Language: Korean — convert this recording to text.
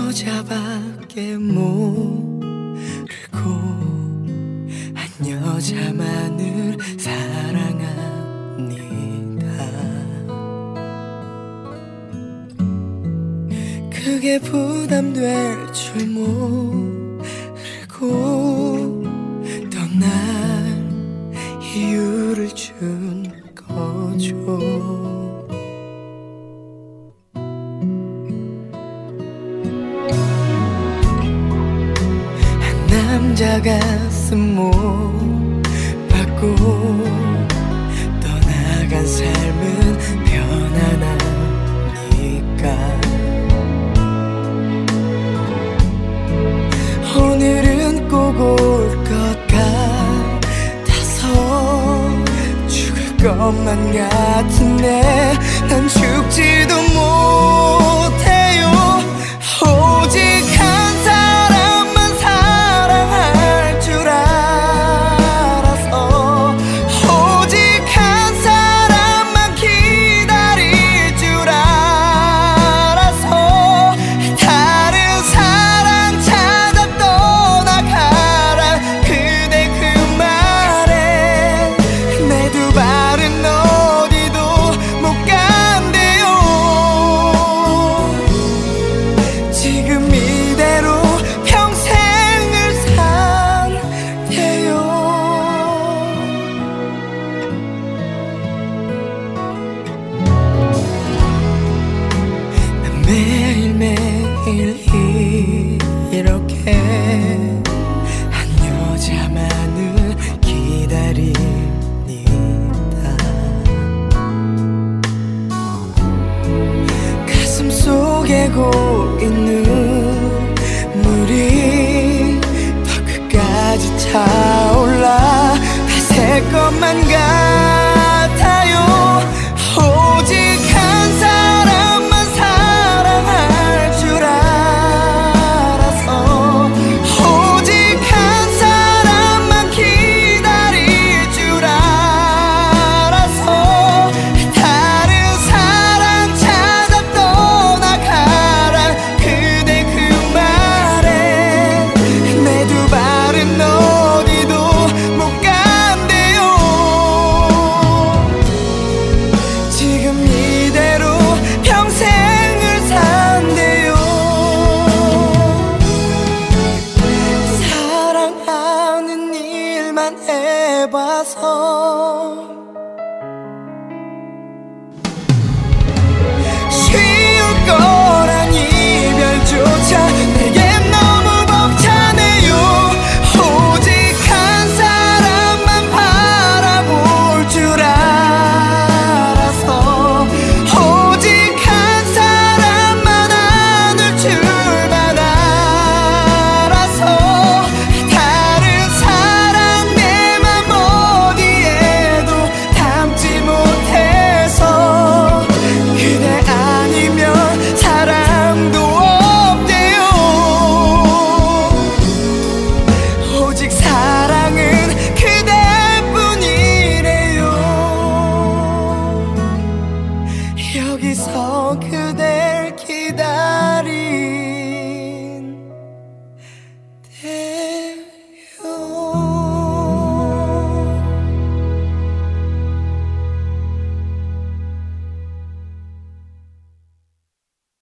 여자밖에 모르고 한 여자만을 사랑합니다. 그게 부담될 줄 모르고 떠날 이유를 준 거죠. 남자 가슴 못 받고 떠나간 삶은 편안하니까 오늘은 꼭 올 것 같아서 죽을 것만 같은데 난 죽지도 못해요. 오직 한 사람만 사랑할 줄 알아서 오직 한 사람만 기다릴 줄 알아서 다른 사랑 찾아 떠나가라 그대 그 말에 내 두 발은 어디도 못 간대요. 지금 이대로 평생을 산대요. 난 매일매일 이렇게 한 여자만을 기다립니다. 가슴 속에 고이는 물이 더 끝까지 차올라 다 새 것만 같아요. 오직 한 사람만 사랑할 줄 알아서 오직 한 사람만 기다릴 줄 알아서 다른 사랑 찾아 떠나가라 그대 그 말에 내 두 발은 어디도 못 간대요. 지금 이대로 평생을 산대요. 사랑하는 일만 해봐서 쉬울 거란 이별조차 내겐 너무 벅차네요. 오직 한 사람만 바라볼 줄 알아서 오직 한 사람만 안을 줄만 알아서 다른 사랑 내 맘 어디에도 담지 못해서 그대 아니면 사랑도 없대요. 오직 사랑은 그대뿐이래요. 여기서 그댈 기다리